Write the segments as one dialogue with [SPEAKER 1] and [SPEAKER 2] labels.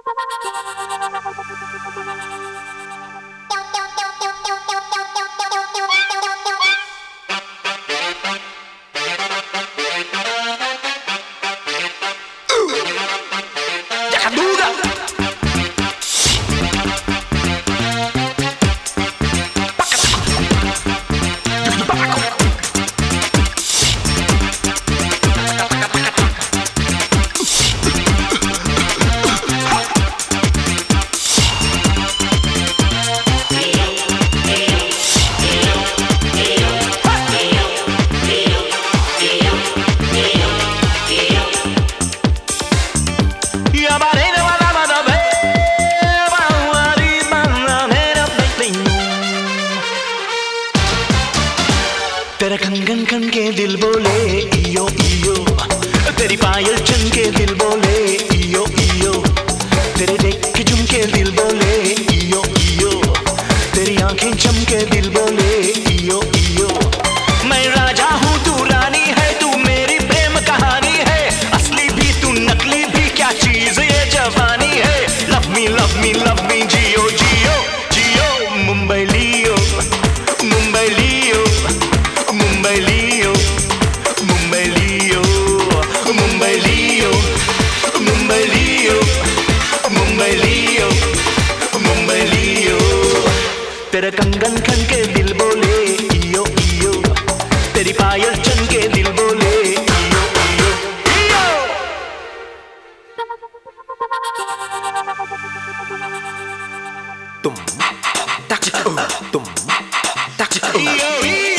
[SPEAKER 1] तेरा कंगन खन के दिल बोले इयो इयो, तेरी पायल चन के दिल बोले इयो इयो, तेरे देख के झुमके दिल बोले इयो इयो, तेरी आंखें चमके दिल बोले इयो इयो। मैं राजा हूँ तू रानी है, तू मेरी प्रेम कहानी है, असली भी तू नकली भी क्या चीज ये जवानी है। Love me love me love me, जियो जियो जियो, मुंबई लियो मुंबई लियो मुंबई लियो मुंबई लियो मुंबई लियो मुंबई लियो मुंबई लियो मुंबई लियो। तेरा कंगन खन के दिल बोले इयो इयो, तेरी पायल चन के दिल बोले इयो इयो इयो। तुम टच तुम टच इयो इयो।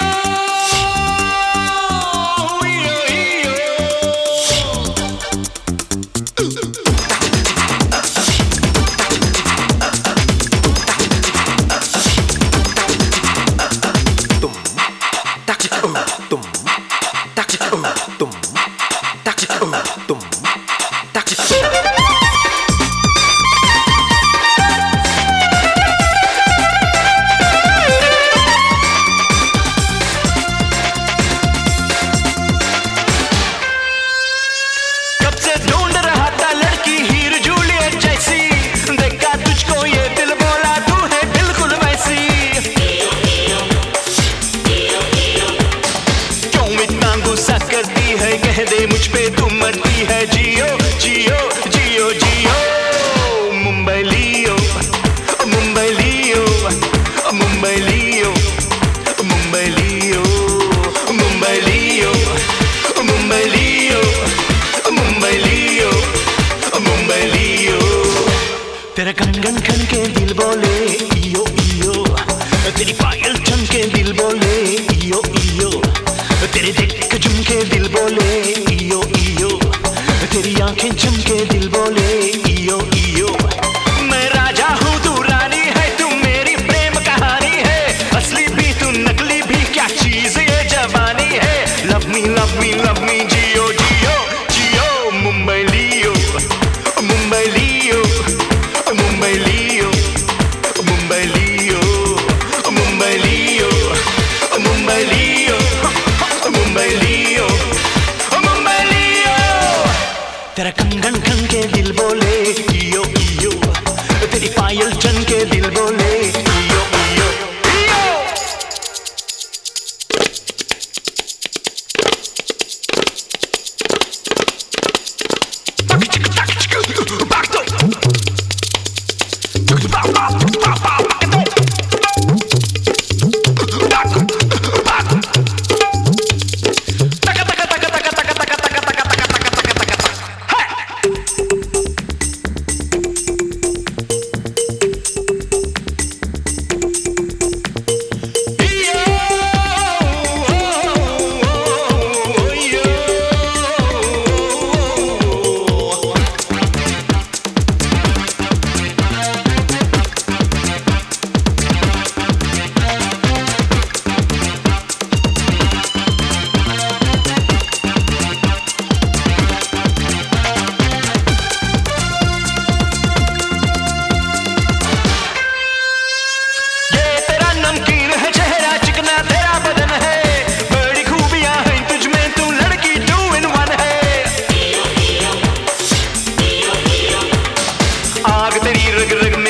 [SPEAKER 1] कह दे मुझ पे तुम मरती है, जियो जियो जियो जियो। मुंबई लियो मुंबई लियो मुंबई लियो मुंबई लियो मुंबई लियो मुंबई लियो मुंबई लियो मुंबई लियो। तेरा कंगन खन के दिल बोले इयो इयो, तेरी पायल चन के दिल बोले इयो इयो, तेरे देख के झुमके दिल बोले इयो इयो, तेरी आंखें झुमके दिल बोले इयो इयो। मैं राजा हूँ तू रानी है, तू मेरी प्रेम कहानी है, असली भी तू नकली भी क्या चीज ये जवानी है। Love me love me love me, जियो जियो जियो, मुंबई लियो मुंबई लियो मुंबई लियो मुंबई रग रग